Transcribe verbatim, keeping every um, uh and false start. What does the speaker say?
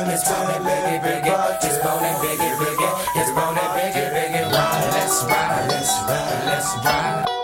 It's bone biggie, biggie. It's bone biggie, biggie. It's bone biggie, biggie. Ride, let's ride, let's ride, let's ride.